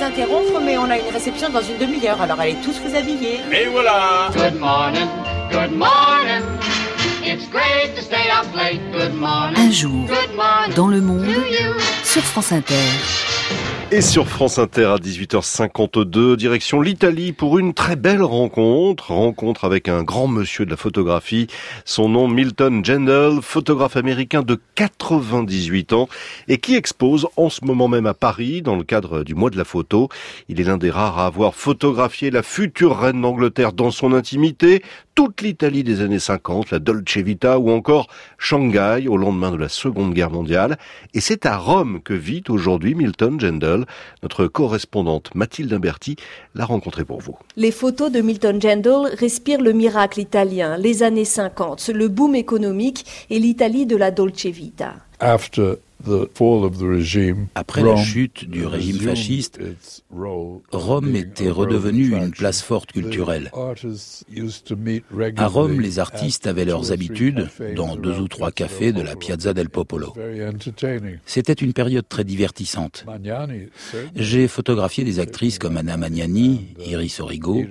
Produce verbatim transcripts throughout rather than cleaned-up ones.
vous interrompre, mais on a une réception dans une demi-heure, alors allez tous vous habiller. Et voilà. Good morning, good morning. It's great to stay up late. Good morning. Un jour, Good morning dans le monde, to you. sur France Inter. Et sur France Inter à dix-huit heures cinquante-deux, direction l'Italie pour une très belle rencontre. Rencontre avec un grand monsieur de la photographie. Son nom, Milton Gendel, photographe américain de quatre-vingt-dix-huit ans et qui expose en ce moment même à Paris dans le cadre du mois de la photo. Il est l'un des rares à avoir photographié la future reine d'Angleterre dans son intimité, toute l'Italie des années cinquante, la Dolce Vita ou encore Shanghai au lendemain de la Seconde Guerre mondiale. Et c'est à Rome que vit aujourd'hui Milton Gendel. Notre correspondante Mathilde Imberti l'a rencontré pour vous. Les photos de Milton Gendel respirent le miracle italien, les années cinquante, le boom économique et l'Italie de la Dolce Vita. After the fall of the regime, Après la chute du régime fasciste, Rome était redevenue une place forte culturelle. À Rome, les artistes avaient leurs habitudes dans deux ou trois cafés de la Piazza del Popolo. C'était une période très divertissante. J'ai photographié des actrices comme Anna Magnani, Iris Origo.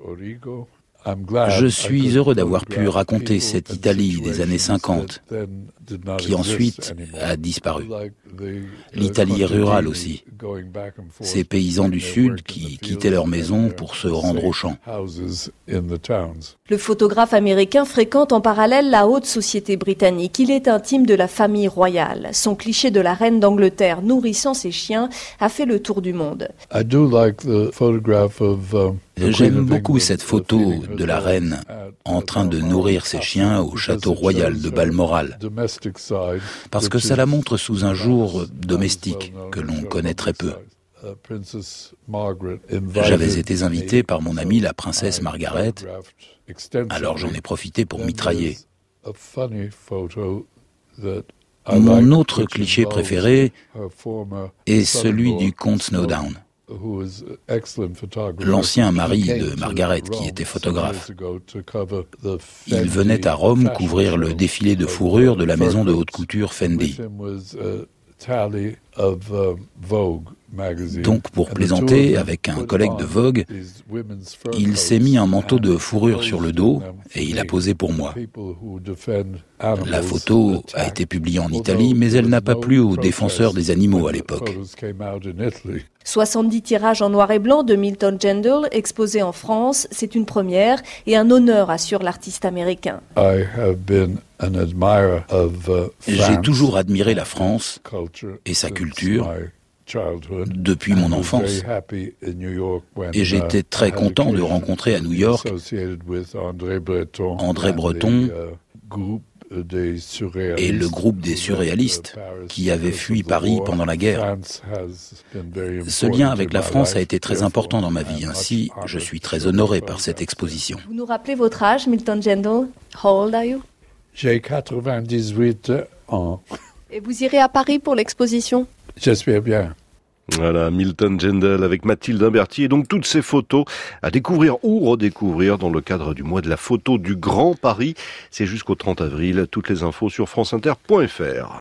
Je suis heureux d'avoir pu raconter cette Italie des années cinquante, qui ensuite a disparu. L'Italie rurale aussi. Ces paysans du Sud qui quittaient leur maison pour se rendre aux champs. Le photographe américain fréquente en parallèle la haute société britannique. Il est intime de la famille royale. Son cliché de la reine d'Angleterre nourrissant ses chiens a fait le tour du monde. J'aime beaucoup cette photo de la reine en train de nourrir ses chiens au château royal de Balmoral, parce que ça la montre sous un jour domestique que l'on connaît très peu. J'avais été invité par mon amie la princesse Margaret, alors j'en ai profité pour mitrailler. Mon autre cliché préféré est celui du comte Snowdown, l'ancien mari de Margaret qui était photographe. Il venait à Rome couvrir le défilé de fourrure de la maison de haute couture Fendi. Donc pour plaisanter avec un collègue de Vogue, il s'est mis un manteau de fourrure sur le dos et il a posé pour moi. La photo a été publiée en Italie, mais elle n'a pas plu aux défenseurs des animaux à l'époque. soixante-dix tirages en noir et blanc de Milton Gendel exposés en France, c'est une première et un honneur, assure l'artiste américain. J'ai toujours admiré la France et sa culture depuis mon enfance. Et j'étais très content de rencontrer à New York André Breton et le groupe des surréalistes qui avaient fui Paris pendant la guerre. Ce lien avec la France a été très important dans ma vie. Ainsi, je suis très honoré par cette exposition. Vous nous rappelez votre âge, Milton Gendel? How old are you? J'ai quatre-vingt-dix-huit ans. Et vous irez à Paris pour l'exposition? J'espère bien. Voilà, Milton Gendel avec Mathilde Imberti et donc toutes ces photos à découvrir ou redécouvrir dans le cadre du mois de la photo du Grand Paris. C'est jusqu'au trente avril. Toutes les infos sur franceinter point fr.